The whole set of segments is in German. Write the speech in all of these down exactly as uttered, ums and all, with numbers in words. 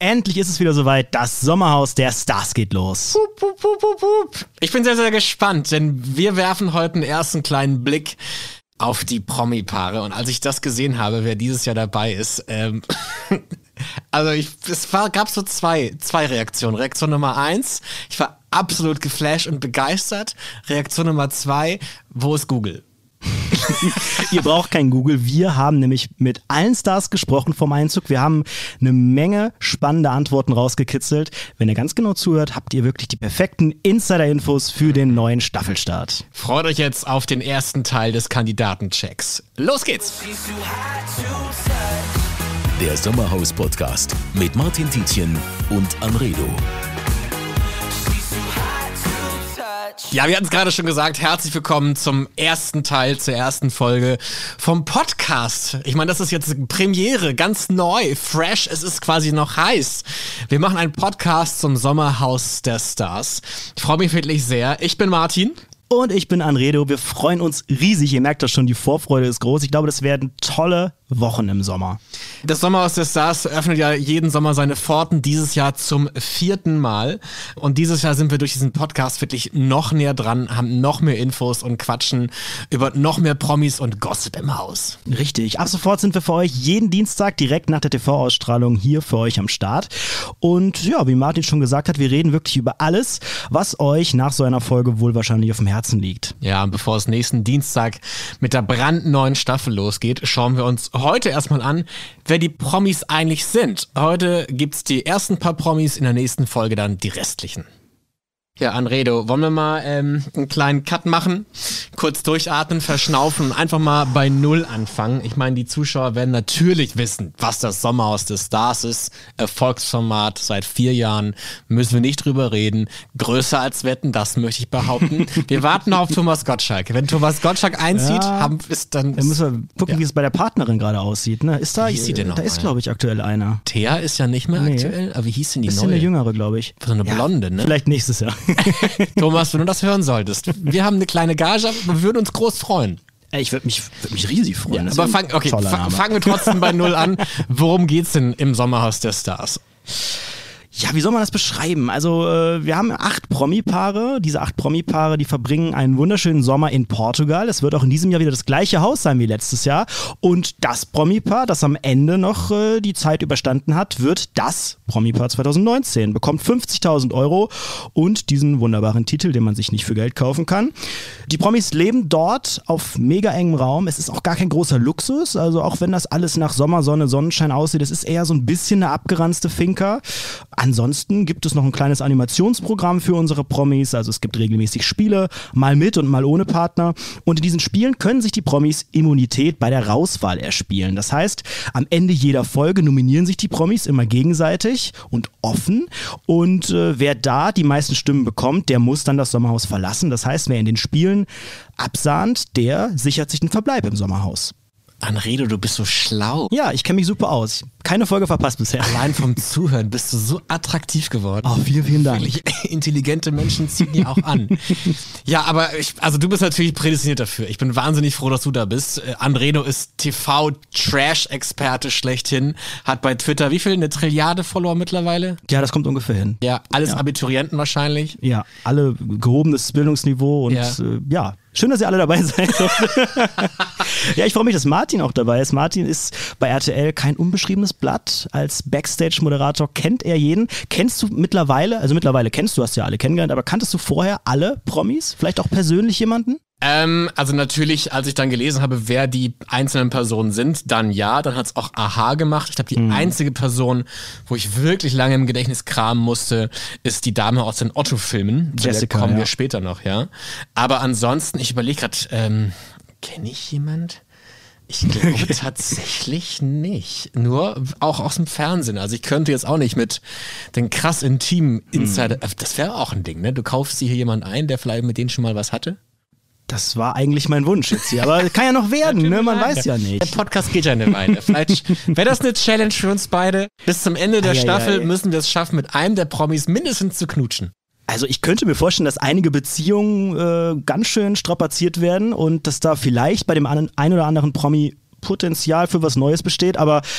Endlich ist es wieder soweit, das Sommerhaus der Stars geht los. Pup, pup, pup, pup, pup. Ich bin sehr, sehr gespannt, denn wir werfen heute einen ersten kleinen Blick auf die Promi-Paare. Und als ich das gesehen habe, wer dieses Jahr dabei ist, ähm, also ich, es war, gab so zwei, zwei Reaktionen. Reaktion Nummer eins, ich war absolut geflasht und begeistert. Reaktion Nummer zwei, wo ist Google? Ihr braucht kein Google. Wir haben nämlich mit allen Stars gesprochen vom Einzug. Wir haben eine Menge spannende Antworten rausgekitzelt. Wenn ihr ganz genau zuhört, habt ihr wirklich die perfekten Insider-Infos für den neuen Staffelstart. Freut euch jetzt auf den ersten Teil des Kandidatenchecks. Los geht's! Der Sommerhaus-Podcast mit Martin Tietjen und Anredo. Ja, wir hatten es gerade schon gesagt, herzlich willkommen zum ersten Teil, zur ersten Folge vom Podcast. Ich meine, das ist jetzt Premiere, ganz neu, fresh, es ist quasi noch heiß. Wir machen einen Podcast zum Sommerhaus der Stars. Ich freue mich wirklich sehr. Ich bin Martin. Und ich bin Anredo. Wir freuen uns riesig. Ihr merkt das schon, die Vorfreude ist groß. Ich glaube, das werden tolle Wochen im Sommer. Das Sommerhaus der Stars öffnet ja jeden Sommer seine Pforten, dieses Jahr zum vierten Mal. Und dieses Jahr sind wir durch diesen Podcast wirklich noch näher dran, haben noch mehr Infos und quatschen über noch mehr Promis und Gossip im Haus. Richtig. Ab sofort sind wir für euch jeden Dienstag direkt nach der T V-Ausstrahlung hier für euch am Start. Und ja, wie Martin schon gesagt hat, wir reden wirklich über alles, was euch nach so einer Folge wohl wahrscheinlich auf dem Herzen liegt. Ja, und bevor es nächsten Dienstag mit der brandneuen Staffel losgeht, schauen wir uns heute erstmal an, wer die Promis eigentlich sind. Heute gibt's die ersten paar Promis, in der nächsten Folge dann die restlichen. Ja, Anredo, wollen wir mal ähm, einen kleinen Cut machen? Kurz durchatmen, verschnaufen und einfach mal bei Null anfangen. Ich meine, die Zuschauer werden natürlich wissen, was das Sommerhaus des Stars ist. Erfolgsformat seit vier Jahren, müssen wir nicht drüber reden. Größer als Wetten, das möchte ich behaupten. Wir warten auf Thomas Gottschalk. Wenn Thomas Gottschalk einzieht, ja, haben, ist dann... Dann müssen wir gucken, ja. wie es bei der Partnerin gerade aussieht. Ne? Ist da, wie hieß sie denn noch da ist, glaube ich, aktuell einer. Thea ist ja nicht mehr nee. aktuell, aber wie hieß denn die Bisschen neue? eine jüngere, glaube ich. So eine Blonde, ja, ne? Vielleicht nächstes Jahr. Thomas, wenn du das hören solltest, wir haben eine kleine Gage, aber wir würden uns groß freuen. Ich würde mich, würd mich riesig freuen. Ja, aber fang, okay, fa- fangen wir trotzdem bei Null an. Worum geht's denn im Sommerhaus der Stars? Ja, wie soll man das beschreiben? Also äh, wir haben acht Promi-Paare. Diese acht Promi-Paare, die verbringen einen wunderschönen Sommer in Portugal. Es wird auch in diesem Jahr wieder das gleiche Haus sein wie letztes Jahr. Und das Promi-Paar, das am Ende noch äh, die Zeit überstanden hat, wird das Promi-Paar zwanzig neunzehn. Bekommt fünfzigtausend Euro und diesen wunderbaren Titel, den man sich nicht für Geld kaufen kann. Die Promis leben dort auf mega engem Raum. Es ist auch gar kein großer Luxus. Also auch wenn das alles nach Sommersonne, Sonnenschein aussieht, es ist eher so ein bisschen eine abgeranzte Finca. Ansonsten gibt es noch ein kleines Animationsprogramm für unsere Promis, also es gibt regelmäßig Spiele, mal mit und mal ohne Partner, und in diesen Spielen können sich die Promis Immunität bei der Rauswahl erspielen. Das heißt, am Ende jeder Folge nominieren sich die Promis immer gegenseitig und offen, und äh, wer da die meisten Stimmen bekommt, der muss dann das Sommerhaus verlassen. Das heißt, wer in den Spielen absahnt, der sichert sich den Verbleib im Sommerhaus. Anredo, du bist so schlau. Ja, ich kenne mich super aus. Keine Folge verpasst bisher. Allein vom Zuhören bist du so attraktiv geworden. Oh, vielen, vielen Dank. Wirklich intelligente Menschen ziehen ja auch an. Ja, aber ich, also du bist natürlich prädestiniert dafür. Ich bin wahnsinnig froh, dass du da bist. Äh, Anredo ist T V-Trash-Experte schlechthin. Hat bei Twitter wie viel? Eine Trilliarde Follower mittlerweile? Ja, das kommt ungefähr hin. Ja, alles ja. Abiturienten wahrscheinlich. Ja, alle gehobenes Bildungsniveau und ja. Äh, ja. Schön, dass ihr alle dabei seid. Ja, ich freue mich, dass Martin auch dabei ist. Martin ist bei R T L kein unbeschriebenes Blatt. Als Backstage-Moderator kennt er jeden. Kennst du mittlerweile, also mittlerweile kennst du, hast ja alle kennengelernt, aber kanntest du vorher alle Promis? Vielleicht auch persönlich jemanden? Ähm, also natürlich, als ich dann gelesen habe, wer die einzelnen Personen sind, dann ja, dann hat's auch Aha gemacht. Ich glaube, die mhm. einzige Person, wo ich wirklich lange im Gedächtnis kramen musste, ist die Dame aus den Otto-Filmen. Jessica, kommen ja. wir später noch, ja. Aber ansonsten, ich überlege gerade, ähm, kenne ich jemand? Ich glaube tatsächlich nicht. Nur auch aus dem Fernsehen. Also ich könnte jetzt auch nicht mit den krass intimen Insider, mhm. das wäre auch ein Ding, ne? Du kaufst dir hier jemanden ein, der vielleicht mit denen schon mal was hatte? Das war eigentlich mein Wunsch jetzt hier, aber kann ja noch werden, ne? Man weiß ja nicht. Der Podcast geht ja eine Weile. Vielleicht wäre das eine Challenge für uns beide. Bis zum Ende der ei, Staffel ei, ei. müssen wir es schaffen, mit einem der Promis mindestens zu knutschen. Also ich könnte mir vorstellen, dass einige Beziehungen äh, ganz schön strapaziert werden und dass da vielleicht bei dem ein oder anderen Promi Potenzial für was Neues besteht, aber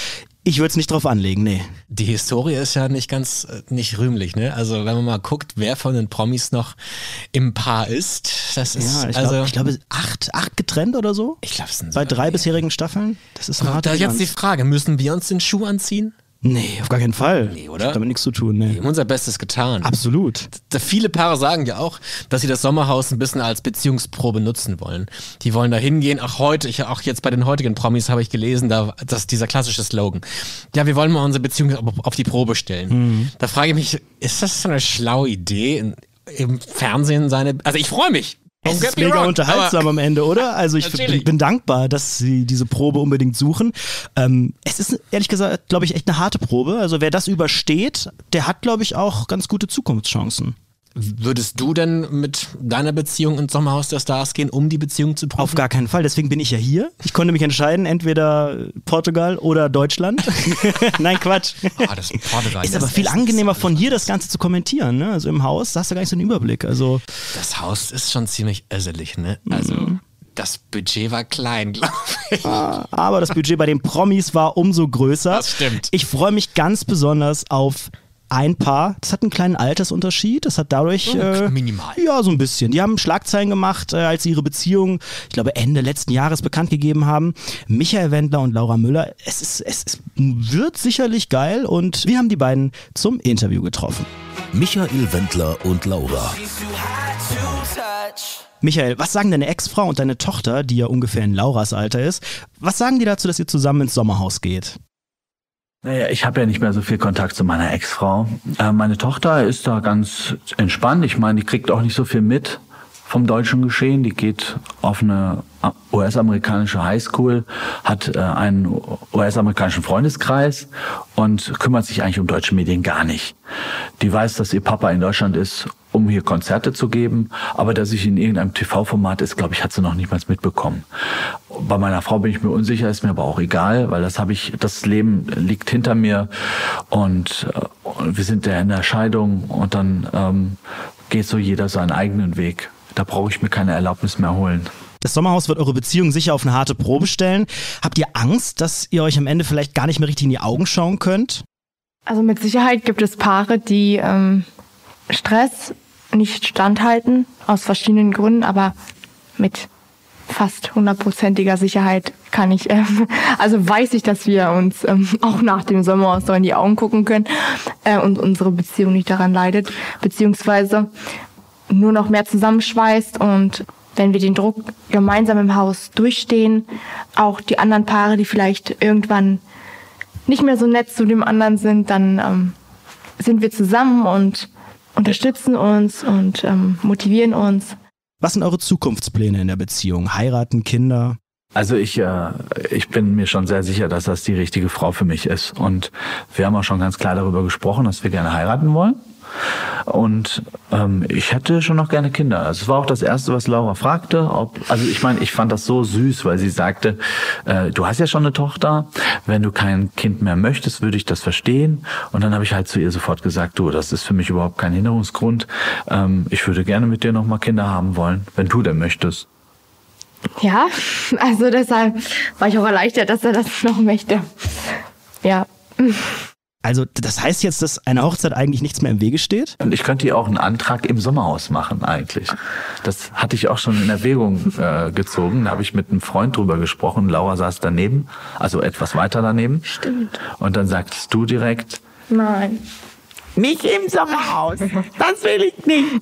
Ich würde es nicht drauf anlegen, nee. Die Historie ist ja nicht ganz, äh, nicht rühmlich, ne? Also wenn man mal guckt, wer von den Promis noch im Paar ist, das ist, Ja, ich, also... glaub, ich glaube, acht, acht getrennt oder so? Ich glaube, es sind Bei sogar drei mehr. bisherigen Staffeln? Das ist eine Aber harte da jetzt die Bilanz. Frage, müssen wir uns den Schuh anziehen? Nee, auf gar keinen Fall. Nee, oder? Das hat damit nichts zu tun, nee. Wir haben unser Bestes getan. Absolut. Da viele Paare sagen ja auch, dass sie das Sommerhaus ein bisschen als Beziehungsprobe nutzen wollen. Die wollen da hingehen. Auch heute, ich, auch jetzt bei den heutigen Promis habe ich gelesen, da, dass dieser klassische Slogan. Ja, wir wollen mal unsere Beziehung auf, auf die Probe stellen. Mhm. Da frage ich mich, ist das so eine schlaue Idee, in, im Fernsehen seine... Also ich freue mich. Es Don't ist get me mega wrong, unterhaltsam aber- am Ende, oder? Also ich bin, Natürlich. bin dankbar, dass sie diese Probe unbedingt suchen. Ähm, es ist ehrlich gesagt, glaube ich, echt eine harte Probe. Also wer das übersteht, der hat, glaube ich, auch ganz gute Zukunftschancen. Würdest du denn mit deiner Beziehung ins Sommerhaus der Stars gehen, um die Beziehung zu prüfen? Auf gar keinen Fall. Deswegen bin ich ja hier. Ich konnte mich entscheiden, entweder Portugal oder Deutschland. Nein, Quatsch. Ah, das Portugal. Ist das aber viel Essen angenehmer ist von hier das Ganze zu kommentieren. Ne? Also im Haus, da hast du gar nicht so einen Überblick. Also Das Haus ist schon ziemlich öselig, ne? Also das Budget war klein, glaube ich. aber das Budget bei den Promis war umso größer. Das stimmt. Ich freue mich ganz besonders auf ein Paar. Das hat einen kleinen Altersunterschied. Das hat dadurch... Äh, Minimal. Ja, so ein bisschen. Die haben Schlagzeilen gemacht, äh, als sie ihre Beziehung, ich glaube, Ende letzten Jahres bekannt gegeben haben. Michael Wendler und Laura Müller. Es, ist, es ist, wird sicherlich geil und wir haben die beiden zum Interview getroffen. Michael Wendler und Laura. Michael, was sagen deine Ex-Frau und deine Tochter, die ja ungefähr in Lauras Alter ist, was sagen die dazu, dass ihr zusammen ins Sommerhaus geht? Naja, ich habe ja nicht mehr so viel Kontakt zu meiner Ex-Frau. Äh, meine Tochter ist da ganz entspannt. Ich meine, die kriegt auch nicht so viel mit vom deutschen Geschehen. Die geht auf eine U S-amerikanische Highschool, hat äh, einen U S-amerikanischen Freundeskreis und kümmert sich eigentlich um deutsche Medien gar nicht. Die weiß, dass ihr Papa in Deutschland ist, um hier Konzerte zu geben, aber dass ich in irgendeinem T V-Format ist, glaube ich, hat sie noch nicht mal mitbekommen. Bei meiner Frau bin ich mir unsicher, ist mir aber auch egal, weil das habe ich, das Leben liegt hinter mir und, äh, und wir sind ja in der Scheidung und dann ähm, geht so jeder seinen eigenen Weg. Da brauche ich mir keine Erlaubnis mehr holen. Das Sommerhaus wird eure Beziehung sicher auf eine harte Probe stellen. Habt ihr Angst, dass ihr euch am Ende vielleicht gar nicht mehr richtig in die Augen schauen könnt? Also mit Sicherheit gibt es Paare, die ähm, Stress nicht standhalten, aus verschiedenen Gründen, aber mit fast hundertprozentiger Sicherheit kann ich, ähm, also weiß ich, dass wir uns ähm, auch nach dem Sommerhaus so in die Augen gucken können äh, und unsere Beziehung nicht daran leidet, beziehungsweise nur noch mehr zusammenschweißt und wenn wir den Druck gemeinsam im Haus durchstehen, auch die anderen Paare, die vielleicht irgendwann nicht mehr so nett zu dem anderen sind, dann ähm, sind wir zusammen und unterstützen uns und ähm, motivieren uns. Was sind eure Zukunftspläne in der Beziehung? Heiraten, Kinder? Also ich, äh, ich bin mir schon sehr sicher, dass das die richtige Frau für mich ist. Und wir haben auch schon ganz klar darüber gesprochen, dass wir gerne heiraten wollen. Und ähm, ich hätte schon noch gerne Kinder. Also es war auch das Erste, was Laura fragte. Ob, also ich meine, ich fand das so süß, weil sie sagte, äh, du hast ja schon eine Tochter. Wenn du kein Kind mehr möchtest, würde ich das verstehen. Und dann habe ich halt zu ihr sofort gesagt, du, das ist für mich überhaupt kein Hinderungsgrund. Ähm, ich würde gerne mit dir noch mal Kinder haben wollen, wenn du denn möchtest. Ja, also deshalb war ich auch erleichtert, dass er das noch möchte. Ja. Also das heißt jetzt, dass einer Hochzeit eigentlich nichts mehr im Wege steht? Und ich könnte ihr auch einen Antrag im Sommerhaus machen eigentlich. Das hatte ich auch schon in Erwägung äh, gezogen. Da habe ich mit einem Freund drüber gesprochen. Laura saß daneben, also etwas weiter daneben. Stimmt. Und dann sagtest du direkt, Nein. nicht im Sommerhaus, das will ich nicht.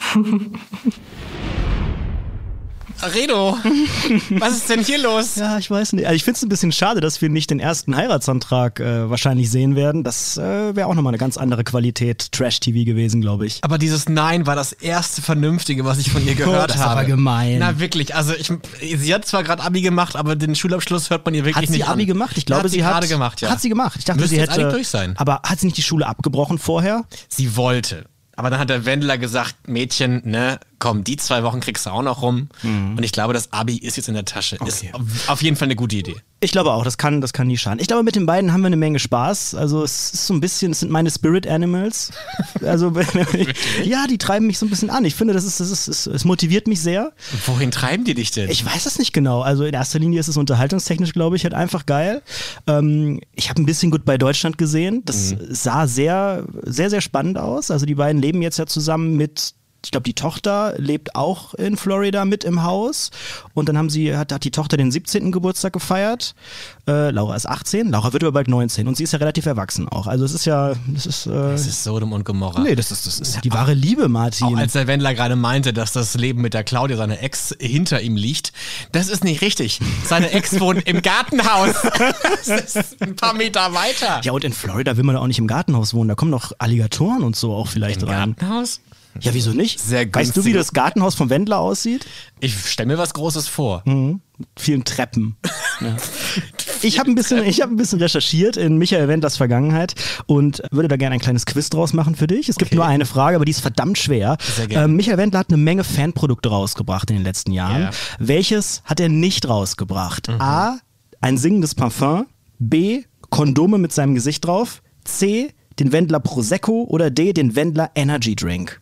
Redo, was ist denn hier los? Ja, ich weiß nicht. Also ich finde es ein bisschen schade, dass wir nicht den ersten Heiratsantrag äh, wahrscheinlich sehen werden. Das äh, wäre auch nochmal eine ganz andere Qualität Trash-T V gewesen, glaube ich. Aber dieses Nein war das erste Vernünftige, was ich von ihr gehört Oh, das ist habe. aber gemein. Na wirklich, also ich, sie hat zwar gerade Abi gemacht, aber den Schulabschluss hört man ihr wirklich Hat sie nicht Abi an. gemacht? Ich glaube, hat sie, sie hat gerade gemacht, ja. Hat sie gemacht. Ich dachte, Müsste sie jetzt hätte eigentlich durch sein. Aber hat sie nicht die Schule abgebrochen vorher? Sie wollte. Aber dann hat der Wendler gesagt, Mädchen, ne, komm, die zwei Wochen kriegst du auch noch rum. Mhm. Und ich glaube, das Abi ist jetzt in der Tasche. Okay. Ist auf jeden Fall eine gute Idee. Ich glaube auch, das kann, das kann nie schaden. Ich glaube, mit den beiden haben wir eine Menge Spaß. Also es ist so ein bisschen, es sind meine Spirit Animals. Also ja, die treiben mich so ein bisschen an. Ich finde, das ist, das ist, es, es motiviert mich sehr. Wohin treiben die dich denn? Ich weiß es nicht genau. Also in erster Linie ist es unterhaltungstechnisch, glaube ich, halt einfach geil. Ähm, ich habe ein bisschen Goodbye Deutschland gesehen. Das mhm. sah sehr, sehr, sehr spannend aus. Also die beiden leben jetzt ja zusammen mit, ich glaube, die Tochter lebt auch in Florida mit im Haus. Und dann haben sie, hat, hat die Tochter den siebzehnten Geburtstag gefeiert. Äh, Laura ist achtzehn, Laura wird aber bald neunzehn. Und sie ist ja relativ erwachsen auch. Also es ist ja, das ist... Äh, das ist Sodom und Gomorra. Nee, das ist, das ist die wahre Liebe, Martin. Auch als der Wendler gerade meinte, dass das Leben mit der Claudia, seiner Ex, hinter ihm liegt. Das ist nicht richtig. Seine Ex wohnt im Gartenhaus. Das ist ein paar Meter weiter. Ja, und in Florida will man auch nicht im Gartenhaus wohnen. Da kommen noch Alligatoren und so auch vielleicht Im rein. Gartenhaus? Ja, wieso nicht? Sehr günstig. Weißt du, wie das Gartenhaus vom Wendler aussieht? Ich stelle mir was Großes vor. Mhm. Mit vielen Treppen. Ja. Ich habe ein bisschen, ich habe ein bisschen recherchiert in Michael Wendlers Vergangenheit und würde da gerne ein kleines Quiz draus machen für dich. Es gibt okay. nur eine Frage, aber die ist verdammt schwer. Sehr gerne. Ähm, Michael Wendler hat eine Menge Fanprodukte rausgebracht in den letzten Jahren. Ja. Welches hat er nicht rausgebracht? Mhm. A, ein singendes Parfum. B, Kondome mit seinem Gesicht drauf. C, den Wendler Prosecco. Oder D, den Wendler Energy Drink.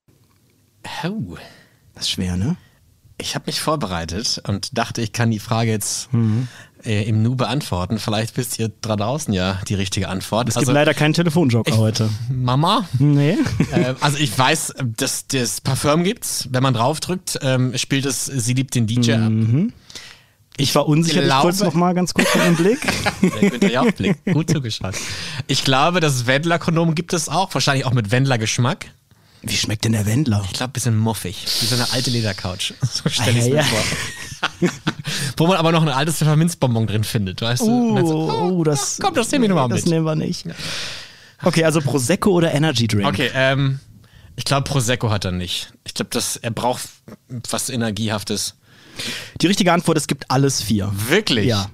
Oh. Das ist schwer, ne? Ich habe mich vorbereitet und dachte, ich kann die Frage jetzt mhm. äh, im Nu beantworten. Vielleicht wisst ihr da draußen ja die richtige Antwort. Es gibt also, leider keinen Telefonjoker heute. Mama? Nee. äh, also ich weiß, dass das Parfum gibt's. Wenn man draufdrückt, ähm, spielt es Sie liebt den D J mhm. ab. Ich war unsicher, ich kurz noch mal ganz kurz mit dem Blick. Der Günther Jauch-Blick, gut zugeschaut. Ich glaube, das Wendler-Kondom gibt es auch, wahrscheinlich auch mit Wendler-Geschmack. Wie schmeckt denn der Wendler? Ich glaube, ein bisschen muffig. Wie so eine alte Ledercouch. So stelle ich es ah, mir ja. vor. Wo man aber noch ein altes Pfefferminzbonbon drin findet, weißt du? Uh, so, oh, oh, das, komm, das nehmen wir nochmal mit. Das nehmen wir nicht. Okay, also Prosecco oder Energy Drink? Okay, ähm, ich glaube, Prosecco hat er nicht. Ich glaube, er braucht was Energiehaftes. Die richtige Antwort, es gibt alles vier. Wirklich? Ja.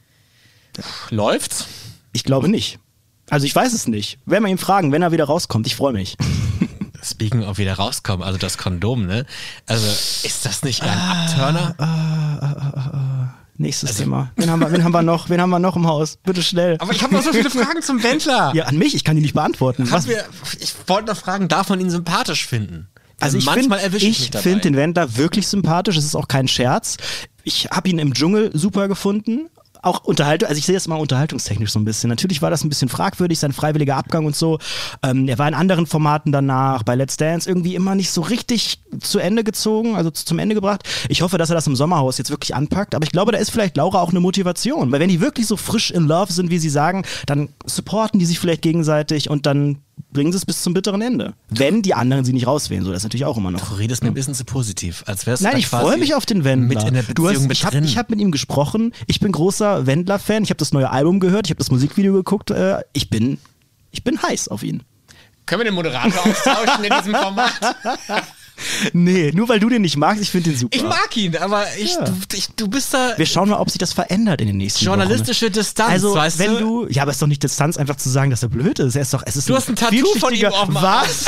Läuft's? Ich glaube nicht. Also ich weiß es nicht. Werden wir ihn fragen, wenn er wieder rauskommt. Ich freue mich. Speaking of wieder rauskommen, also das Kondom, ne? Also ist das nicht ein ah, Abturner? Ah, ah, ah, ah. Nächstes also, Thema. Wen haben, wir, wen haben wir noch? Wen haben wir noch im Haus? Bitte schnell. Aber ich habe noch so viele Fragen zum Wendler. Ja, an mich. Ich kann die nicht beantworten. Was? Wir, ich wollte noch fragen, darf man ihn sympathisch finden? Also ich manchmal finde ich, ich find den Wendler wirklich sympathisch. Es ist auch kein Scherz. Ich habe ihn im Dschungel super gefunden. Auch Unterhaltung, also ich sehe das mal unterhaltungstechnisch so ein bisschen. Natürlich war das ein bisschen fragwürdig, sein freiwilliger Abgang und so. Ähm, er war in anderen Formaten danach, bei Let's Dance irgendwie immer nicht so richtig zu Ende gezogen, also zum Ende gebracht. Ich hoffe, dass er das im Sommerhaus jetzt wirklich anpackt. Aber ich glaube, da ist vielleicht Laura auch eine Motivation. Weil wenn die wirklich so frisch in Love sind, wie sie sagen, dann supporten die sich vielleicht gegenseitig und dann bringen sie es bis zum bitteren Ende. Wenn die anderen sie nicht rauswählen. So, das ist natürlich auch immer noch. Du redest mir ein bisschen zu positiv. Als wär's Nein, ich freue mich auf den Wendler. Mit in der Beziehung du hast, mit ich habe drin. hab mit ihm gesprochen. Ich bin großer Wendler-Fan. Ich habe das neue Album gehört. Ich habe das Musikvideo geguckt. Äh, ich bin, ich bin heiß auf ihn. Können wir den Moderator austauschen in diesem Format? Nee, nur weil du den nicht magst, ich finde den super. Ich mag ihn, aber ich, ja. du, ich, du bist da... Wir schauen mal, ob sich das verändert in den nächsten Journalistische Wochen. Distanz, also, weißt wenn du? du... Ja, aber es ist doch nicht Distanz, einfach zu sagen, dass er blöd ist. Er ist doch, es ist du ein hast ein Tattoo von ihm auf dem Arm. Was?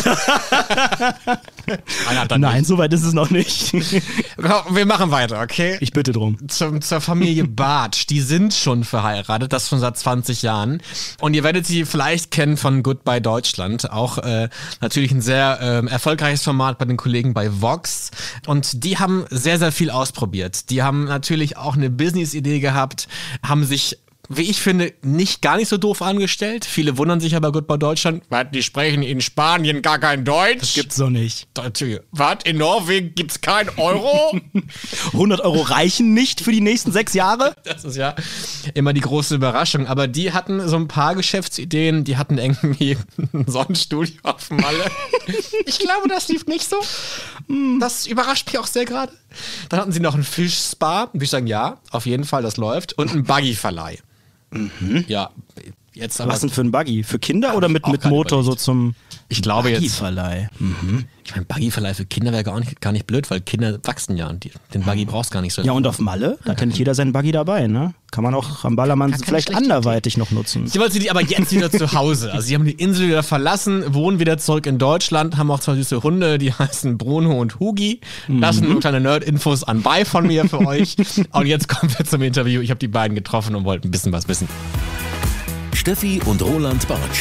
Nein, Nein, so weit ist es noch nicht. Wir machen weiter, okay? Ich bitte drum. Zum, zur Familie Bartsch, die sind schon verheiratet, das schon seit zwanzig Jahren. Und ihr werdet sie vielleicht kennen von Goodbye Deutschland. Auch äh, natürlich ein sehr äh, erfolgreiches Format bei den Kollegen bei Vox. Und die haben sehr, sehr viel ausprobiert. Die haben natürlich auch eine Business-Idee gehabt, haben sich, wie ich finde, nicht gar nicht so doof angestellt. Viele wundern sich aber gut bei Deutschland. Was, die sprechen in Spanien gar kein Deutsch? Das gibt's doch nicht. Was, in Norwegen gibt's kein Euro? hundert Euro reichen nicht für die nächsten sechs Jahre? Das ist ja immer die große Überraschung. Aber die hatten so ein paar Geschäftsideen. Die hatten irgendwie ein Sonnenstudio auf Malle. Ich glaube, das lief nicht so. Das überrascht mich auch sehr gerade. Dann hatten sie noch ein Fischspa. Würde ich sagen, ja, auf jeden Fall, das läuft. Und einen Buggy-Verleih. Mhm. Ja, Jetzt aber Was denn für ein Buggy? Für Kinder oder mit, mit Motor so zum Ich glaube jetzt. Buggyverleih? Mhm. Ich meine, Buggyverleih für Kinder wäre gar nicht, gar nicht blöd, weil Kinder wachsen ja und die, den Buggy brauchst gar nicht so. Ja, und auf Malle, da hat ja nicht jeder seinen Buggy dabei, ne? Kann man auch am Ballermann Gar keine vielleicht schlechte anderweitig noch nutzen. Sie wollten die aber jetzt wieder zu Hause. Also sie haben die Insel wieder verlassen, wohnen wieder zurück in Deutschland, haben auch zwei süße Hunde, die heißen Bruno und Hugi. Das sind nur kleine Nerd-Infos anbei von mir für euch. Und jetzt kommen wir zum Interview. Ich habe die beiden getroffen und wollte ein bisschen was wissen. Steffi und Roland Bartsch.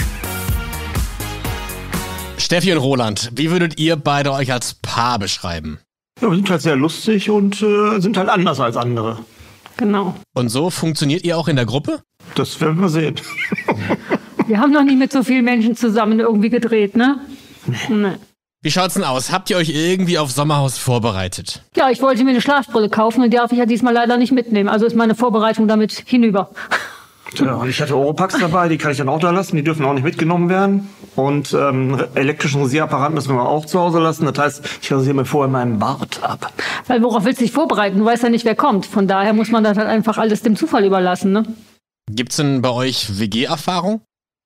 Steffi und Roland, wie würdet ihr beide euch als Paar beschreiben? Ja, wir sind halt sehr lustig und äh, sind halt anders als andere. Genau. Und so funktioniert ihr auch in der Gruppe? Das werden wir sehen. Wir haben noch nie mit so vielen Menschen zusammen irgendwie gedreht, ne? Nee. Wie schaut's denn aus? Habt ihr euch irgendwie auf Sommerhaus vorbereitet? Ja, ich wollte mir eine Schlafbrille kaufen und die darf ich ja diesmal leider nicht mitnehmen. Also ist meine Vorbereitung damit hinüber. Ja, und ich hatte Oropax dabei, die kann ich dann auch da lassen, die dürfen auch nicht mitgenommen werden. Und ähm, elektrischen Rasierapparat müssen wir auch zu Hause lassen. Das heißt, ich rasiere mir vorher meinen Bart ab. Weil worauf willst du dich vorbereiten? Du weißt ja nicht, wer kommt. Von daher muss man das halt einfach alles dem Zufall überlassen, ne? Gibt's denn bei euch W G-Erfahrung?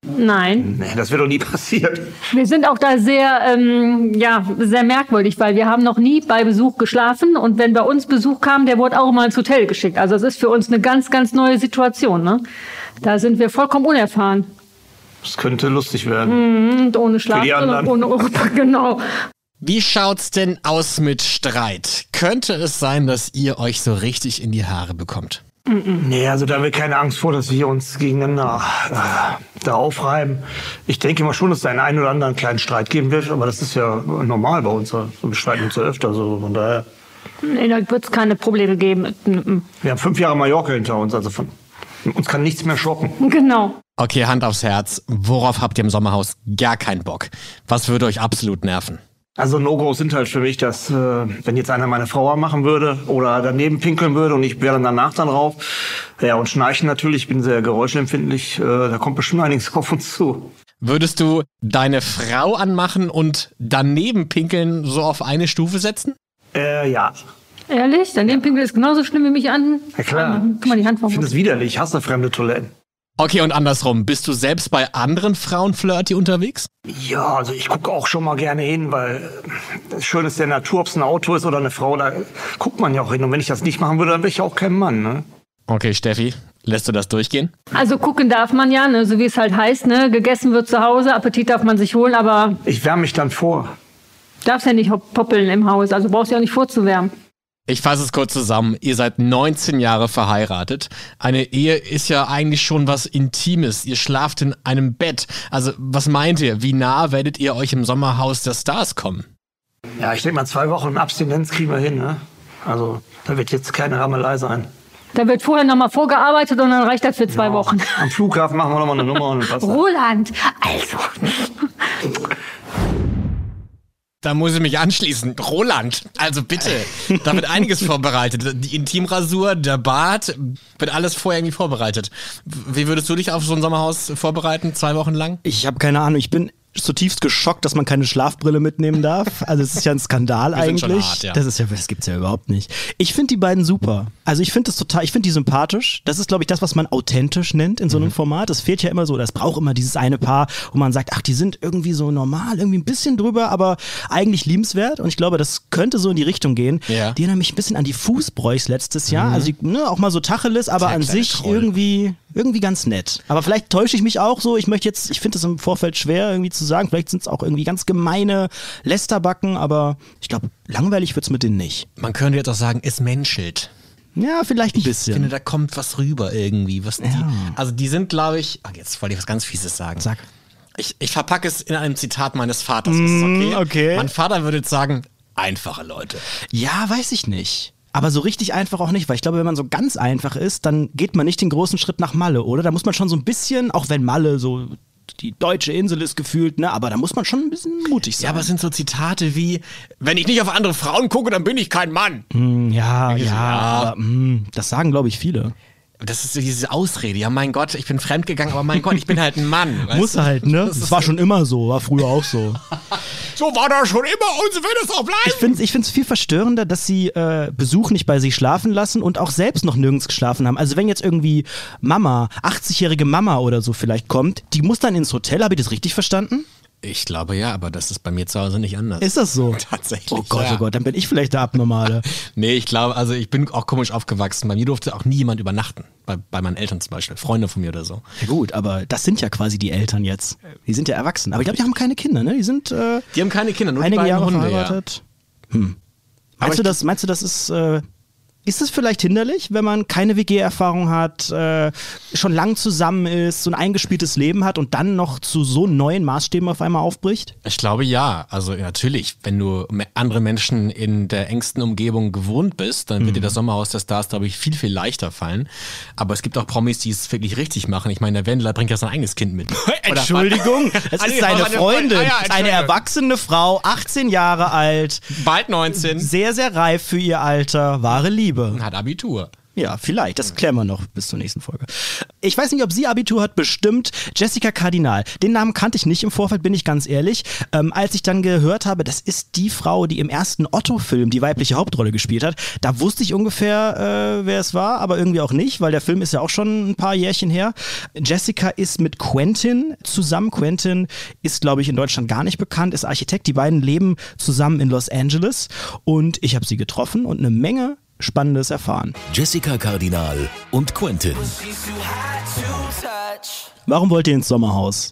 Nein. Nee, das wird doch nie passieren. Wir sind auch da sehr, ähm, ja, sehr merkwürdig, weil wir haben noch nie bei Besuch geschlafen und wenn bei uns Besuch kam, der wurde auch immer ins Hotel geschickt. Also es ist für uns eine ganz, ganz neue Situation, ne? Da sind wir vollkommen unerfahren. Das könnte lustig werden. Mhm, und ohne Schlafbrille und ohne Europa, genau. Wie schaut's denn aus mit Streit? Könnte es sein, dass ihr euch so richtig in die Haare bekommt? Nee, also da haben wir keine Angst vor, dass wir uns gegeneinander äh, da aufreiben. Ich denke mal schon, dass es einen einen oder anderen kleinen Streit geben wird, aber das ist ja normal bei uns. Wir streiten uns ja öfter, so von daher. Nee, da wird es keine Probleme geben. Wir haben fünf Jahre Mallorca hinter uns, also von uns kann nichts mehr schocken. Genau. Okay, Hand aufs Herz. Worauf habt ihr im Sommerhaus gar keinen Bock? Was würde euch absolut nerven? Also No-Gos sind halt für mich, dass äh, wenn jetzt einer meine Frau machen würde oder daneben pinkeln würde und ich wäre dann danach dann drauf. Ja, und Schnarchen natürlich, ich bin sehr geräuschempfindlich, äh, da kommt bestimmt einiges auf uns zu. Würdest du deine Frau anmachen und daneben pinkeln so auf eine Stufe setzen? Äh, ja. Ehrlich? Daneben pinkeln ist genauso schlimm wie mich an. Ja klar. Guck mal, die Hand Ich finde es widerlich, ich hasse fremde Toiletten. Okay, und andersrum. Bist du selbst bei anderen Frauen flirty unterwegs? Ja, also ich gucke auch schon mal gerne hin, weil das Schöne ist der Natur, ob es ein Auto ist oder eine Frau, da guckt man ja auch hin. Und wenn ich das nicht machen würde, dann wäre ich auch kein Mann, ne? Okay, Steffi, lässt du das durchgehen? Also gucken darf man ja, ne? So wie es halt heißt, ne? Gegessen wird zu Hause, Appetit darf man sich holen, aber Ich wärme mich dann vor. darfst ja nicht poppeln im Haus, also brauchst du ja auch nicht vorzuwärmen. Ich fasse es kurz zusammen. Ihr seid neunzehn Jahre verheiratet. Eine Ehe ist ja eigentlich schon was Intimes. Ihr schlaft in einem Bett. Also was meint ihr? Wie nah werdet ihr euch im Sommerhaus der Stars kommen? Ja, ich denke mal, zwei Wochen Abstinenz kriegen wir hin, ne? Also da wird jetzt keine Rammelei sein. Da wird vorher nochmal vorgearbeitet und dann reicht das für zwei Ja. Wochen. Am Flughafen machen wir nochmal eine Nummer und was. Roland, also. Da muss ich mich anschließen. Roland, also bitte. Da wird einiges vorbereitet. Die Intimrasur, der Bart, wird alles vorher irgendwie vorbereitet. Wie würdest du dich auf so ein Sommerhaus vorbereiten, zwei Wochen lang? Ich habe keine Ahnung, ich bin zutiefst geschockt, dass man keine Schlafbrille mitnehmen darf. Also es ist ja ein Skandal Wir sind schon eigentlich. hart, ja. Das ist ja, das gibt's ja überhaupt nicht. Ich finde die beiden super. Also ich finde das total, ich finde die sympathisch. Das ist, glaube ich, das, was man authentisch nennt in so einem Mhm. Format. Das fehlt ja immer so. Das braucht immer dieses eine Paar, wo man sagt, ach, die sind irgendwie so normal, irgendwie ein bisschen drüber, aber eigentlich liebenswert. Und ich glaube, das könnte so in die Richtung gehen. Ja. Die erinnern mich ein bisschen an die Fußbräuchs letztes Jahr. Also die, ne, auch mal so Tacheles, aber Der an kleine sich Troll. irgendwie irgendwie ganz nett. Aber vielleicht täusche ich mich auch so. Ich möchte jetzt, ich finde es im Vorfeld schwer irgendwie zu sagen. Vielleicht sind es auch irgendwie ganz gemeine Lästerbacken, aber ich glaube, langweilig wird's mit denen nicht. Man könnte jetzt auch sagen, es menschelt. Ja, vielleicht ein Ich bisschen. finde, da kommt was rüber irgendwie. Was die, Ja. also die sind, glaube ich, ach, jetzt wollte ich was ganz Fieses sagen. Sag. Ich, ich verpacke es in einem Zitat meines Vaters. Ist das okay? okay. Mein Vater würde jetzt sagen, einfache Leute. Ja, weiß ich nicht. Aber so richtig einfach auch nicht, weil ich glaube, wenn man so ganz einfach ist, dann geht man nicht den großen Schritt nach Malle, oder? Da muss man schon so ein bisschen, auch wenn Malle so die deutsche Insel ist gefühlt, ne? Aber da muss man schon ein bisschen mutig sein. Ja, aber es sind so Zitate wie, wenn ich nicht auf andere Frauen gucke, dann bin ich kein Mann. Hm, ja, ja, Ja. aber hm, das sagen, glaube ich, viele. Das ist so diese Ausrede. Ja, mein Gott, ich bin fremdgegangen, aber mein Gott, ich bin halt ein Mann. Muss halt, ne? Das, das war schon immer so, war früher auch so. So war das schon immer und so wird es auch bleiben. Ich finde es ich find's viel verstörender, dass sie äh, Besuch nicht bei sich schlafen lassen und auch selbst noch nirgends geschlafen haben. Also wenn jetzt irgendwie Mama, achtzigjährige Mama oder so vielleicht kommt, die muss dann ins Hotel, habe ich das richtig verstanden? Ich glaube ja, aber das ist bei mir zu Hause nicht anders. Ist das so? Tatsächlich. Oh Gott, ja. oh Gott, dann bin ich vielleicht der Abnormale. Nee, ich glaube, also ich bin auch komisch aufgewachsen. Bei mir durfte auch nie jemand übernachten. Bei, bei meinen Eltern zum Beispiel. Freunde von mir oder so. Ja gut, aber das sind ja quasi die Eltern jetzt. Die sind ja erwachsen. Aber ich glaube, die haben keine Kinder, ne? Die sind äh, Die haben keine Kinder, nur die einige beiden Jahre Hunde, verheiratet. Ja. Hm. Meinst du, das, meinst du, das ist... Äh, Ist es vielleicht hinderlich, wenn man keine W G-Erfahrung hat, äh, schon lang zusammen ist, so ein eingespieltes Leben hat und dann noch zu so neuen Maßstäben auf einmal aufbricht? Ich glaube ja. Also natürlich, wenn du andere Menschen in der engsten Umgebung gewohnt bist, dann wird mhm. dir das Sommerhaus der Stars, glaube ich, viel, viel leichter fallen. Aber es gibt auch Promis, die es wirklich richtig machen. Ich meine, der Wendler bringt ja sein eigenes Kind mit. Entschuldigung, es ist seine Freundin, ah, ja, eine erwachsene Frau, achtzehn Jahre alt. Bald neunzehn. Sehr, sehr reif für ihr Alter, wahre Liebe. Hat Abitur. Ja, vielleicht. Das klären wir noch bis zur nächsten Folge. Ich weiß nicht, ob sie Abitur hat, bestimmt. Jessica Kardinal. Den Namen kannte ich nicht im Vorfeld, bin ich ganz ehrlich. Ähm, als ich dann gehört habe, das ist die Frau, die im ersten Otto-Film die weibliche Hauptrolle gespielt hat, da wusste ich ungefähr, äh, wer es war, aber irgendwie auch nicht, weil der Film ist ja auch schon ein paar Jährchen her. Jessica ist mit Quentin zusammen. Quentin ist, glaube ich, in Deutschland gar nicht bekannt, ist Architekt. Die beiden leben zusammen in Los Angeles und ich habe sie getroffen und eine Menge Spannendes erfahren. Jessica Kardinal und Quentin. Warum wollt ihr ins Sommerhaus?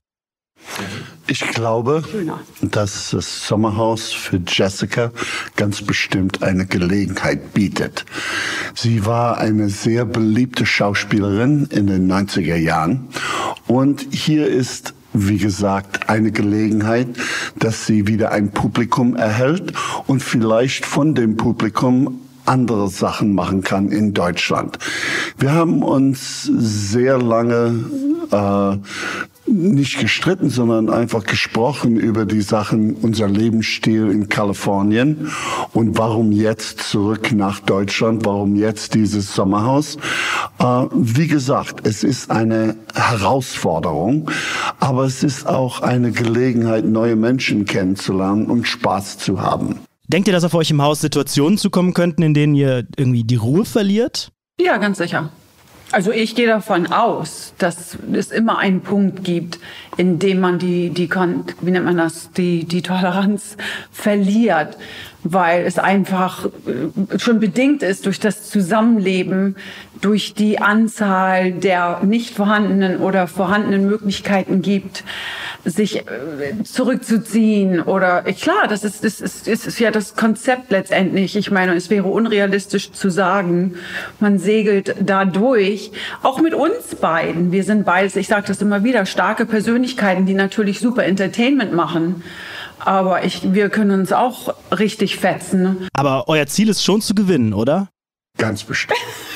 Ich glaube, dass das Sommerhaus für Jessica ganz bestimmt eine Gelegenheit bietet. Sie war eine sehr beliebte Schauspielerin in den neunziger Jahren und hier ist, wie gesagt, eine Gelegenheit, dass sie wieder ein Publikum erhält und vielleicht von dem Publikum andere Sachen machen kann in Deutschland. Wir haben uns sehr lange äh, nicht gestritten, sondern einfach gesprochen über die Sachen, unser Lebensstil in Kalifornien und warum jetzt zurück nach Deutschland, warum jetzt dieses Sommerhaus. Äh, wie gesagt, es ist eine Herausforderung, aber es ist auch eine Gelegenheit, neue Menschen kennenzulernen und Spaß zu haben. Denkt ihr, dass auf euch im Haus Situationen zukommen könnten, in denen ihr irgendwie die Ruhe verliert? Ja, ganz sicher. Also ich gehe davon aus, dass es immer einen Punkt gibt, in dem man die, die wie nennt man das, die, die Toleranz verliert, weil es einfach schon bedingt ist durch das Zusammenleben, durch die Anzahl der nicht vorhandenen oder vorhandenen Möglichkeiten gibt, sich zurückzuziehen oder klar, das ist, das ist, das ist ja das Konzept letztendlich. Ich meine, es wäre unrealistisch zu sagen, man segelt da durch. Auch mit uns beiden. Wir sind beides, ich sage das immer wieder, starke Persönlichkeiten, die natürlich super Entertainment machen. Aber ich, wir können uns auch richtig fetzen. Aber euer Ziel ist schon zu gewinnen, oder? Ganz bestimmt.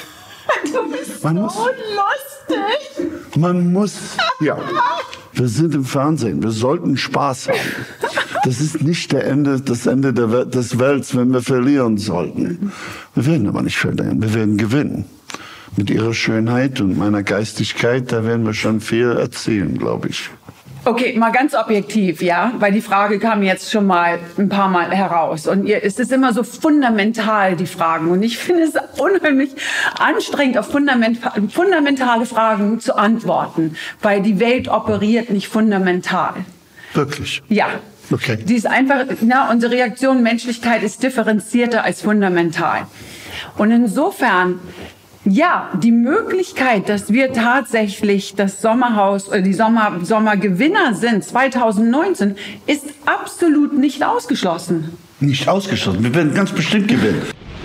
Du bist man so muss, lustig. Man muss, ja. Wir sind im Fernsehen, wir sollten Spaß haben. Das ist nicht der Ende, das Ende der Welt, des Welts, wenn wir verlieren sollten. Wir werden aber nicht verlieren, wir werden gewinnen. Mit ihrer Schönheit und meiner Geistigkeit, da werden wir schon viel erzählen, glaube ich. Okay, mal ganz objektiv, ja, weil die Frage kam jetzt schon mal ein paar Mal heraus und ihr, es ist immer so fundamental, die Fragen, und ich finde es unheimlich anstrengend, auf fundament, fundamentale Fragen zu antworten, weil die Welt operiert nicht fundamental. Wirklich? Ja. Okay. Die ist einfach, na, unsere Reaktion, Menschlichkeit ist differenzierter als fundamental. Und insofern, ja, die Möglichkeit, dass wir tatsächlich das Sommerhaus oder die Sommer, Sommergewinner sind zwanzig neunzehn, ist absolut nicht ausgeschlossen. Nicht ausgeschlossen. Wir werden ganz bestimmt gewinnen.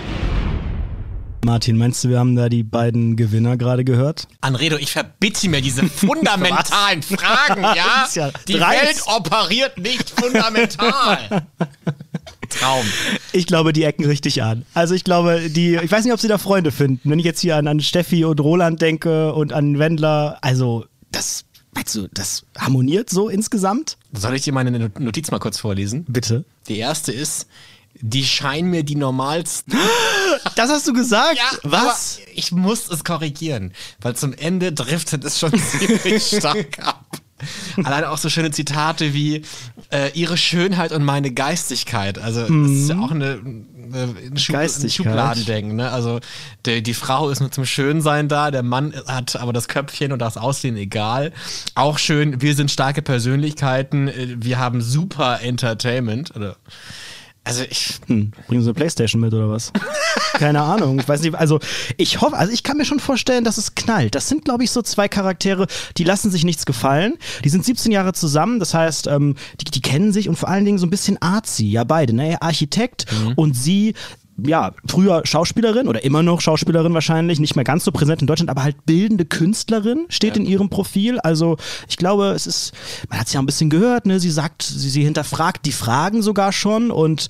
Martin, meinst du, wir haben da die beiden Gewinner gerade gehört? Anredo, ich verbitte mir diese fundamentalen Fragen, ja? ja die dreist. Welt operiert nicht fundamental. Traum. Ich glaube, die ecken richtig an. Also ich glaube, die, ich weiß nicht, ob sie da Freunde finden. Wenn ich jetzt hier an, an Steffi und Roland denke und an Wendler, also das, weißt du, das harmoniert so insgesamt? Soll ich dir meine Notiz mal kurz vorlesen? Bitte. Die erste ist, Die scheinen mir die normalsten. Das hast du gesagt? Ja, was? Aber ich muss es korrigieren, weil zum Ende driftet es schon ziemlich stark ab. Allein auch so schöne Zitate wie äh, ihre Schönheit und meine Geistigkeit. Also das ist ja auch eine, eine Schub ein Schubladendenken. Ne? Also die, die Frau ist nur zum Schönsein da, der Mann hat aber das Köpfchen und das Aussehen egal. Auch schön, wir sind starke Persönlichkeiten, wir haben super Entertainment. Oder Also ich. Hm, bringen Sie eine Playstation mit oder was? Keine Ahnung. Ich weiß nicht. Also ich hoffe, also ich kann mir schon vorstellen, dass es knallt. Das sind, glaube ich, so zwei Charaktere, die lassen sich nichts gefallen. Die sind siebzehn Jahre zusammen. Das heißt, ähm, die, die kennen sich und vor allen Dingen so ein bisschen artsy. Ja, beide. Ne? Er Architekt mhm. und sie. Ja, früher Schauspielerin oder immer noch Schauspielerin wahrscheinlich, nicht mehr ganz so präsent in Deutschland, aber halt bildende Künstlerin steht ja in ihrem Profil. Also ich glaube, es ist, man hat es ja ein bisschen gehört, ne? Sie sagt, sie, sie hinterfragt die Fragen sogar schon und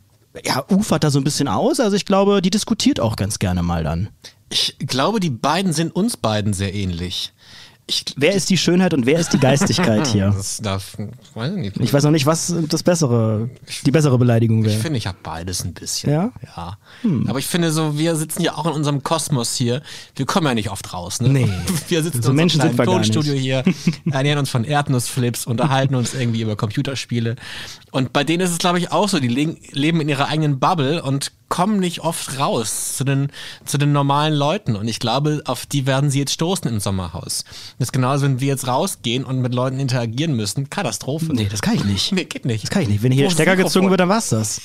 ja, ufert da so ein bisschen aus. Also ich glaube, die diskutiert auch ganz gerne mal dann. Ich glaube, die beiden sind uns beiden sehr ähnlich. Ich, wer ist die Schönheit und wer ist die Geistigkeit hier? Das darf, weiß ich, nicht. Ich weiß noch nicht, was das bessere, die bessere Beleidigung wäre. Ich finde, ich habe beides ein bisschen. Ja? Ja. Hm. Aber ich finde so, wir sitzen ja auch in unserem Kosmos hier. Wir kommen ja nicht oft raus. Ne? Nee. Wir sitzen so in Menschen unserem sind wir gar nicht. Tonstudio hier, ernähren uns von Erdnussflips, unterhalten uns irgendwie über Computerspiele. Und bei denen ist es, glaube ich, auch so. Die le- leben in ihrer eigenen Bubble und kommen nicht oft raus zu den, zu den normalen Leuten. Und ich glaube, auf die werden sie jetzt stoßen im Sommerhaus. Das ist genauso, wenn wir jetzt rausgehen und mit Leuten interagieren müssen. Katastrophe. Nee, das kann ich nicht. Nee, geht nicht. Das kann ich nicht. Wenn hier der Stecker gezogen wird, dann war's das.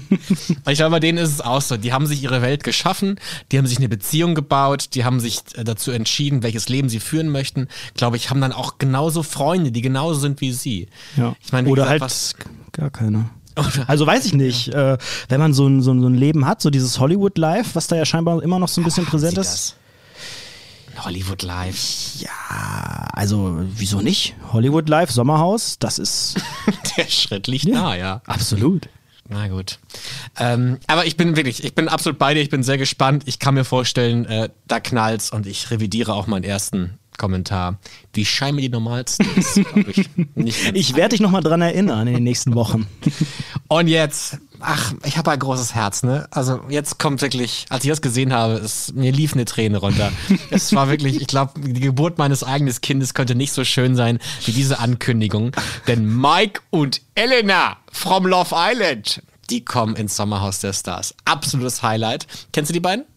Ich glaube, bei denen ist es auch so. Die haben sich ihre Welt geschaffen, die haben sich eine Beziehung gebaut, die haben sich dazu entschieden, welches Leben sie führen möchten. Glaube ich, haben dann auch genauso Freunde, die genauso sind wie sie. Ja. Ich meine, wie Oder gesagt, halt was gar keine. Also weiß ich nicht, äh, wenn man so ein, so, ein, so ein Leben hat, so dieses Hollywood-Life, was da ja scheinbar immer noch so ein bisschen Aber präsent haben ist. Sie das? Hollywood Life. Ja, also wieso nicht? Hollywood Life, Sommerhaus, das ist... Der Schritt liegt nah, ja. Absolut. Na gut. Ähm, aber ich bin wirklich, ich bin absolut bei dir, ich bin sehr gespannt. Ich kann mir vorstellen, äh, da knallt's und ich revidiere auch meinen ersten Kommentar. Wie scheinbar die normalsten ist, glaube ich. Nicht ich werde dich nochmal dran erinnern in den nächsten Wochen. Und jetzt, ach, ich habe ein großes Herz, ne? Also jetzt kommt wirklich, als ich das gesehen habe, es, mir lief eine Träne runter. Es war wirklich, ich glaube, die Geburt meines eigenen Kindes könnte nicht so schön sein wie diese Ankündigung. Denn Mike und Elena from Love Island, die kommen ins Sommerhaus der Stars. Absolutes Highlight. Kennst du die beiden?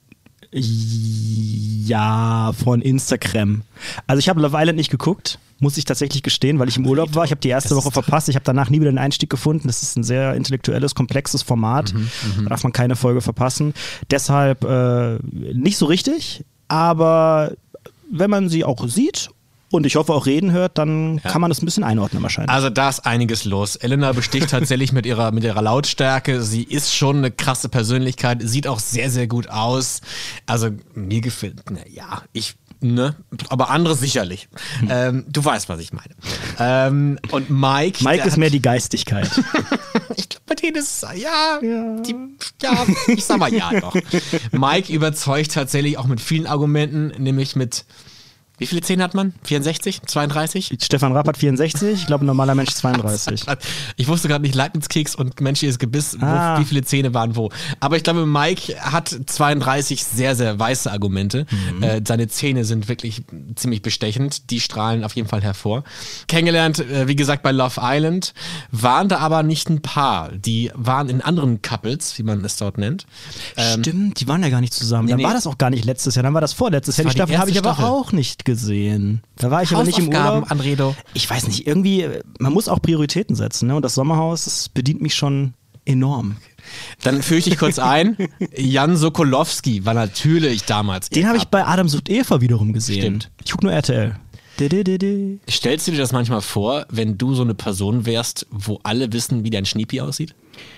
Ja, von Instagram. Also ich habe Love Island nicht geguckt, muss ich tatsächlich gestehen, weil ich im Urlaub war. Ich habe die erste Woche verpasst. Ich habe danach nie wieder den Einstieg gefunden. Das ist ein sehr intellektuelles, komplexes Format. Mhm, da darf man keine Folge verpassen. Deshalb äh, nicht so richtig, aber wenn man sie auch sieht und ich hoffe auch reden hört, dann ja. kann man das ein bisschen einordnen wahrscheinlich. Also da ist einiges los. Elena besticht tatsächlich mit ihrer, mit ihrer Lautstärke. Sie ist schon eine krasse Persönlichkeit, sieht auch sehr, sehr gut aus. Also mir gefällt, na ja, ich, ne, aber andere sicherlich. Hm. Ähm, du weißt, was ich meine. Ähm, und Mike. Mike ist mehr die Geistigkeit. Ich glaube, bei denen ist es, ja, ja. Die, ja, ich sag mal ja doch. Mike überzeugt tatsächlich auch mit vielen Argumenten, nämlich mit wie viele Zähne hat man? vierundsechzig? zweiunddreißig? Stefan Rapp hat vierundsechzig, ich glaube, ein normaler Mensch zweiunddreißig. Ich wusste gerade nicht, Leibniz-Keks und menschliches Gebiss, ah. wo, wie viele Zähne waren wo. Aber ich glaube, Mike hat zweiunddreißig sehr, sehr weiße Argumente. Mhm. Äh, seine Zähne sind wirklich ziemlich bestechend. Die strahlen auf jeden Fall hervor. Kennengelernt, äh, wie gesagt, bei Love Island. Waren da aber nicht ein Paar. Die waren in anderen Couples, wie man es dort nennt. Ähm, Stimmt, die waren ja gar nicht zusammen. Dann nee, war das auch gar nicht letztes Jahr, dann war das vorletztes Jahr. Die Staffel habe ich aber Staffel. auch nicht gesehen. Da war ich aber nicht im Urlaub. Anredo. Ich weiß nicht, irgendwie, man muss auch Prioritäten setzen, ne? Und das Sommerhaus, das bedient mich schon enorm. Dann führe ich dich kurz ein. Jan Sokolowski war natürlich damals. Den habe ich bei Adam sucht Eva wiederum gesehen. Stimmt. Ich gucke nur R T L. De, de, de, de. Stellst du dir das manchmal vor, wenn du so eine Person wärst, wo alle wissen, wie dein Schniepi aussieht?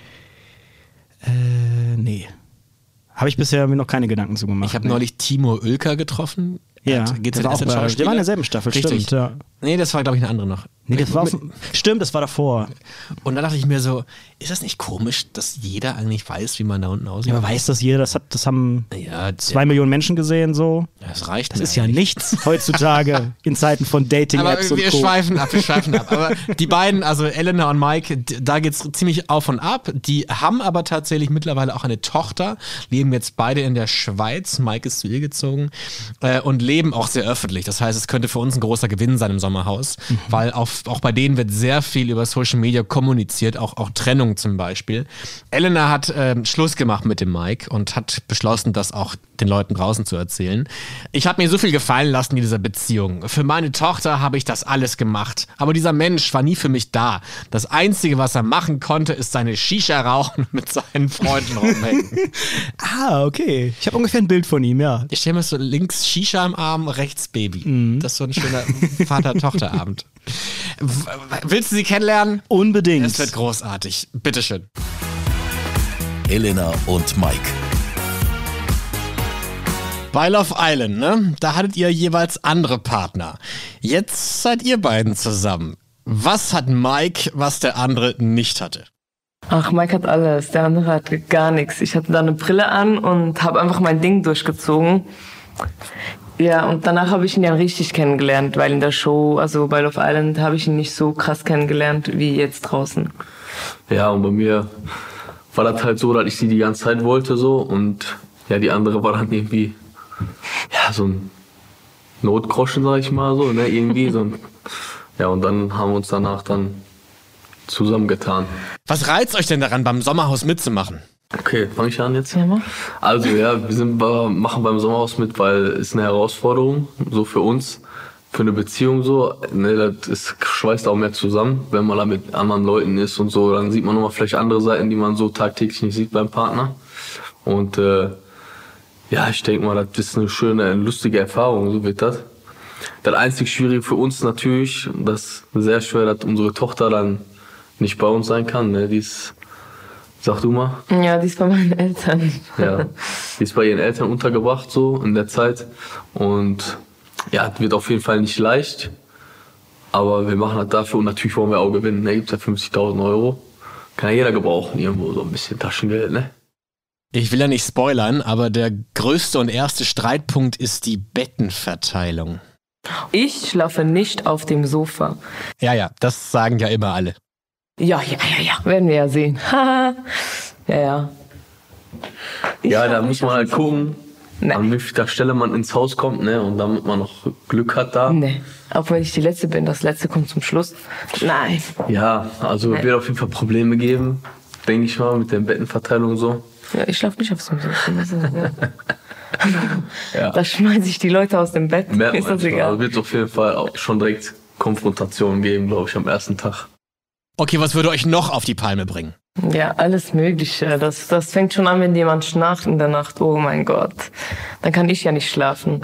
Äh, nee. Habe ich bisher mir noch keine Gedanken zu gemacht. Ich habe nee. neulich Timo Oelker getroffen. Ja, der war, auch bei, der war in derselben Staffel, Richtig. stimmt. Ja. Nee, das war, glaube ich, eine andere noch. Nee, das war auf, stimmt, das war davor. Und dann dachte ich mir so, ist das nicht komisch, dass jeder eigentlich weiß, wie man da unten aussieht? Ja, aber weiß das jeder, das, hat, das haben ja, zwei Millionen Menschen gesehen so. Ja, das reicht Das mir ist ja eigentlich. nichts heutzutage in Zeiten von Dating-Apps und wir Co. schweifen ab, wir schweifen ab. Aber die beiden, also Elena und Mike, d- da geht's ziemlich auf und ab. Die haben aber tatsächlich mittlerweile auch eine Tochter, leben jetzt beide in der Schweiz. Mike ist zu ihr gezogen äh, und leben auch sehr öffentlich. Das heißt, es könnte für uns ein großer Gewinn sein im Sommerhaus, mhm. weil auf, auch bei denen wird sehr viel über Social Media kommuniziert, auch, auch Trennung zum Beispiel. Elena hat äh, Schluss gemacht mit dem Mike und hat beschlossen, das auch den Leuten draußen zu erzählen. Ich habe mir so viel gefallen lassen in dieser Beziehung. Für meine Tochter habe ich das alles gemacht. Aber dieser Mensch war nie für mich da. Das Einzige, was er machen konnte, ist seine Shisha rauchen und mit seinen Freunden rumhängen. Ah, okay. Ich habe ungefähr ein Bild von ihm, ja. Ich stelle mir so links Shisha im Arm, rechts Baby. Mhm. Das ist so ein schöner Vater-Tochter-Abend. W- Willst du sie kennenlernen? Unbedingt. Es wird großartig. Bitteschön. Elena und Mike. Bei Love Island, ne? Da hattet ihr jeweils andere Partner. Jetzt seid ihr beiden zusammen. Was hat Mike, was der andere nicht hatte? Ach, Mike hat alles, der andere hat gar nichts. Ich hatte da eine Brille an und habe einfach mein Ding durchgezogen. Ja, und danach habe ich ihn ja richtig kennengelernt, weil in der Show, also bei Love Island, habe ich ihn nicht so krass kennengelernt wie jetzt draußen. Ja, und bei mir war das halt so, dass ich sie die ganze Zeit wollte so und ja, die andere war dann irgendwie ja, so ein Notgroschen, sag ich mal so, ne, irgendwie so ein, ja, und dann haben wir uns danach dann zusammengetan. Was reizt euch denn daran, beim Sommerhaus mitzumachen? Okay, fange ich an jetzt? Ja, mach. Also ja, wir sind bei, machen beim Sommerhaus mit, weil es eine Herausforderung, so für uns, für eine Beziehung so, ne, das ist, schweißt auch mehr zusammen, wenn man da mit anderen Leuten ist und so, dann sieht man nochmal vielleicht andere Seiten, die man so tagtäglich nicht sieht beim Partner. Und äh, ja, ich denke mal, das ist eine schöne, eine lustige Erfahrung, so wird das. Das einzig Schwierige für uns natürlich, das ist sehr schwer, dass unsere Tochter dann nicht bei uns sein kann, ne, die ist, sag du mal. Ja, die ist bei meinen Eltern. Ja, die ist bei ihren Eltern untergebracht so in der Zeit und ja, es wird auf jeden Fall nicht leicht, aber wir machen das dafür und natürlich wollen wir auch gewinnen, ne, gibt's ja fünfzigtausend Euro, kann ja jeder gebrauchen, irgendwo so ein bisschen Taschengeld, ne. Ich will ja nicht spoilern, aber der größte und erste Streitpunkt ist die Bettenverteilung. Ich schlafe nicht auf dem Sofa. Ja, ja, das sagen ja immer alle. Ja, ja, ja, ja, werden wir ja sehen. ja, ja. Ich Ja, da schlafe muss nicht man auf halt dem Sofa. gucken, Nee. an wie vieler Stelle man ins Haus kommt, ne, und damit man noch Glück hat da. Nee, auch wenn ich die Letzte bin, das Letzte kommt zum Schluss. Nein. Ja, also es Nee. wird auf jeden Fall Probleme geben, denke ich mal, mit der Bettenverteilung und so. Ja, ich schlafe nicht auf dem Sofa. Das ist, ja. Ja. Da schmeiße ich die Leute aus dem Bett. Merkt Ist man das schon. egal. Also wird es auf jeden Fall auch schon direkt Konfrontationen geben, glaube ich, am ersten Tag. Okay, was würde euch noch auf die Palme bringen? Ja, alles Mögliche. Das, das fängt schon an, wenn jemand schnarcht in der Nacht. Oh mein Gott. Dann kann ich ja nicht schlafen.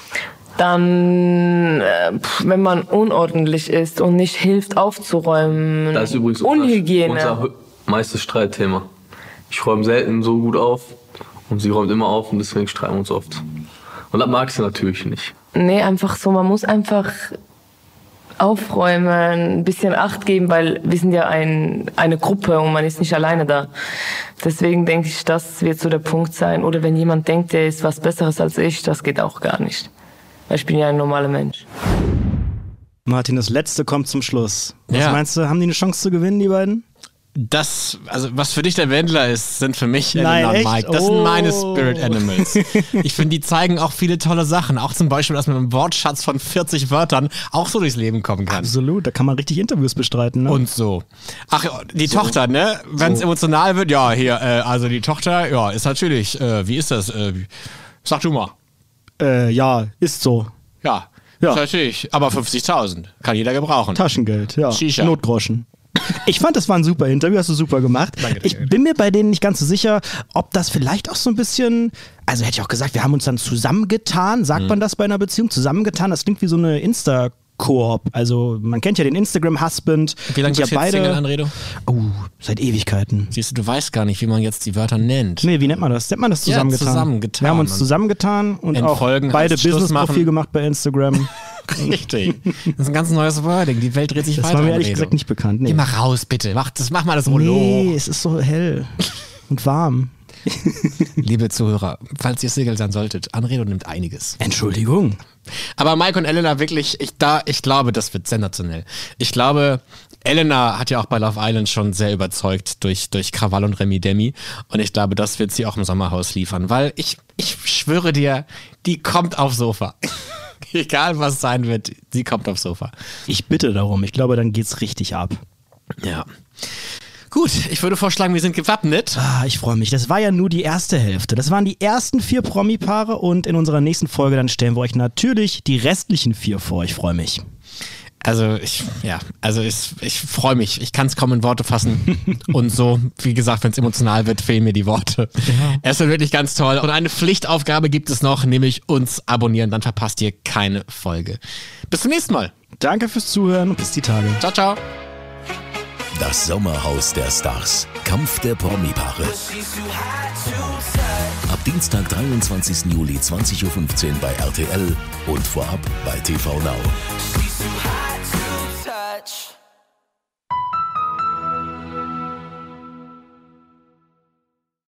Dann, äh, pff, wenn man unordentlich ist und nicht hilft aufzuräumen. Das ist übrigens Unhygiene. unser hö- meistes Streitthema. Ich räume selten so gut auf und sie räumt immer auf und deswegen streiten wir uns oft. Und das mag sie natürlich nicht. Nee, einfach so, man muss einfach aufräumen, ein bisschen Acht geben, weil wir sind ja ein, eine Gruppe und man ist nicht alleine da. Deswegen denke ich, das wird so der Punkt sein. Oder wenn jemand denkt, der ist was Besseres als ich, das geht auch gar nicht. Weil ich bin ja ein normaler Mensch. Martin, das Letzte kommt zum Schluss. Was Ja. meinst du, haben die eine Chance zu gewinnen, die beiden? Das, also was für dich der Wendler ist, sind für mich Nein, Elena und echt? Mike. Das Oh. sind meine Spirit Animals. Ich finde, die zeigen auch viele tolle Sachen. Auch zum Beispiel, dass man mit einem Wortschatz von vierzig Wörtern auch so durchs Leben kommen kann. Absolut, da kann man richtig Interviews bestreiten. Ne? Und so. Ach, die Tochter, ne? Wenn es So. emotional wird, ja, hier, äh, also die Tochter, ja, ist natürlich, äh, wie ist das? Äh, sag du mal. Äh, ja, ist so. Ja, Ja. ist natürlich. Aber fünfzigtausend kann jeder gebrauchen. Taschengeld, ja. Shisha. Notgroschen. Ich fand, das war ein super Interview, hast du super gemacht. Danke, danke. Ich bin mir bei denen nicht ganz so sicher, ob das vielleicht auch so ein bisschen, also hätte ich auch gesagt, wir haben uns dann zusammengetan, sagt Mhm. man das bei einer Beziehung, zusammengetan, das klingt wie so eine Insta- Koop. Also man kennt ja den Instagram-Husband. Wie lange sind bist ja du jetzt beide. Single, Anredo? Oh, seit Ewigkeiten. Siehst du, du weißt gar nicht, wie man jetzt die Wörter nennt. Nee, wie nennt man das? Nennt man das Ja, zusammengetan? zusammengetan. Wir haben uns Und zusammengetan und in auch Folgen beide heißt Schluss Business-Profil machen. gemacht bei Instagram. Richtig. Das ist ein ganz neues Wording. Die Welt dreht sich das weiter. Das war mir ehrlich gesagt nicht bekannt. Nee. Geh mal raus, bitte. Mach, das, mach mal das Rollo. Nee, es ist so hell und warm. Liebe Zuhörer, falls ihr Single sein solltet, Anredo nimmt einiges. Entschuldigung. Aber Mike und Elena, wirklich, ich, da, ich glaube, das wird sensationell. Ich glaube, Elena hat ja auch bei Love Island schon sehr überzeugt durch, durch Krawall und Remi Demi. Und ich glaube, das wird sie auch im Sommerhaus liefern, weil ich, ich schwöre dir, die kommt aufs Sofa. Egal was sein wird, sie kommt aufs Sofa. Ich bitte darum, ich glaube, dann geht's richtig ab. Ja. Gut, ich würde vorschlagen, wir sind gewappnet. Ah, ich freue mich. Das war ja nur die erste Hälfte. Das waren die ersten vier Promi-Paare und in unserer nächsten Folge dann stellen wir euch natürlich die restlichen vier vor. Ich freue mich. Also ich, ja, also ich, ich freue mich. Ich kann es kaum in Worte fassen. Und so, wie gesagt, wenn es emotional wird, fehlen mir die Worte. Ja. Es wird wirklich ganz toll. Und eine Pflichtaufgabe gibt es noch, nämlich uns abonnieren. Dann verpasst ihr keine Folge. Bis zum nächsten Mal. Danke fürs Zuhören und bis die Tage. Ciao, ciao. Das Sommerhaus der Stars. Kampf der Promi-Paare. Ab Dienstag, dreiundzwanzigsten Juli, zwanzig Uhr fünfzehn bei R T L und vorab bei T V Now.